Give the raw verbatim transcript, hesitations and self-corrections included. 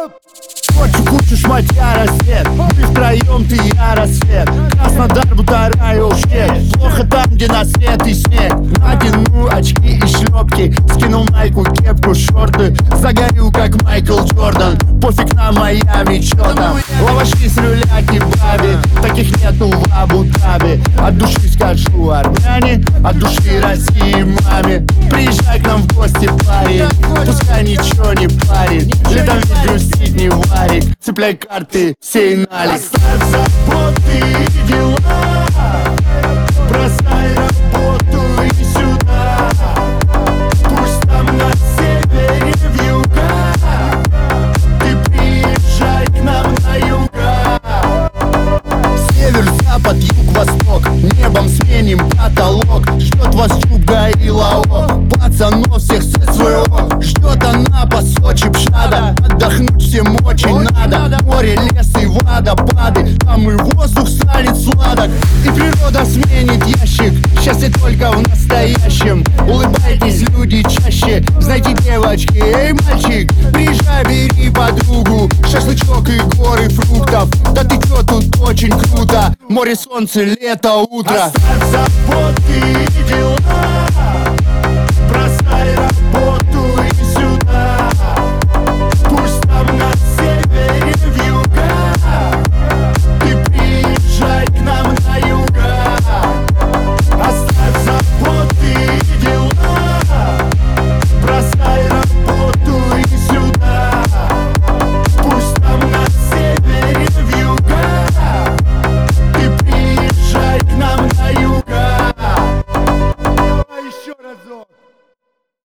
Ночью кучу шматья рассвет, мы втроем, ты и я, рассвет. Краснодар, Бутара и Ушкет. Плохо там, где на свет и снег. Надену очки и шлепки, скинул майку, кепку, шорты. Загорю, как Майкл Джордан. Пофиг на Майами, чё там. Лаваши с люля кебаби, таких нету в Абу-Даби. От души скажу армяне, от души России маме. Приезжай к нам в гости, парень, пускай ничего не парит. Летом ведь грустить не варит. Цепляй карты, сей налик. Оставь заботы и дела, бросай работу и сюда. Пусть там на севере вьюга, ты приезжай к нам на юга. Север, запад, юг, восток, небом сменим потолок. Ждет вас Чубга и Лаок, пацанов всех с СВО. Ждет Анапа, Сочи, Пшада, отдохнуть всем очень надо. Море, лес и водопады, там и воздух станет сладок. И природа сменит ящик, счастье только в настоящем. Улыбайтесь, люди, чаще, знайте, девочки, эй, мальчик, приезжай, бери подругу, шашлычок и горы фруктов. Да ты чё, тут очень круто, море, солнце, лето, утро. Оставь заботы и дела,